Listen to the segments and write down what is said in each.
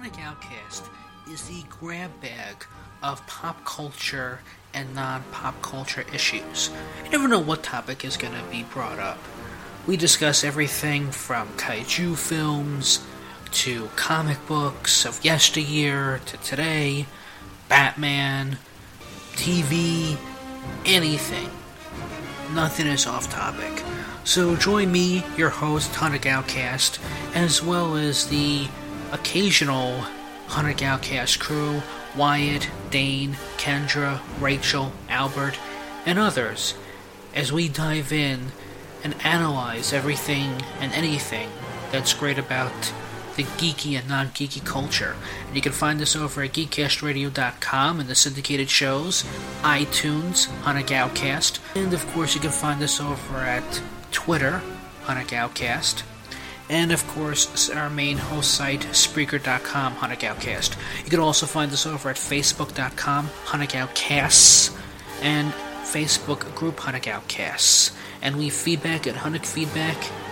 Sonic Outcast is the grab bag of pop culture and non-pop culture issues. You never know what topic is going to be brought up. We discuss everything from kaiju films to comic books of yesteryear to today, Batman, TV, anything. Nothing is off topic. So join me, your host, Hunter Galcast, as well as the occasional Hunter Galcast crew, Wyatt, Dane, Kendra, Rachel, Albert, and others, as we dive in and analyze everything and anything that's great about the geeky and non-geeky culture. And you can find us over at geekcastradio.com and the syndicated shows, iTunes, Hunter Galcast, and of course you can find us over at Twitter, Hunter Galcast, and of course our main host site, Spreaker.com, Hunter Galcast. You can also find us over at Facebook.com, Hunter Galcasts, and Facebook group Hunter Galcasts. And leave feedback at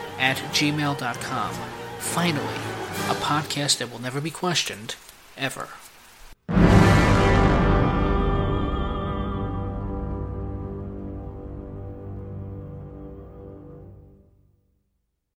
hunterfeedback@gmail.com. Finally, a podcast that will never be questioned, ever.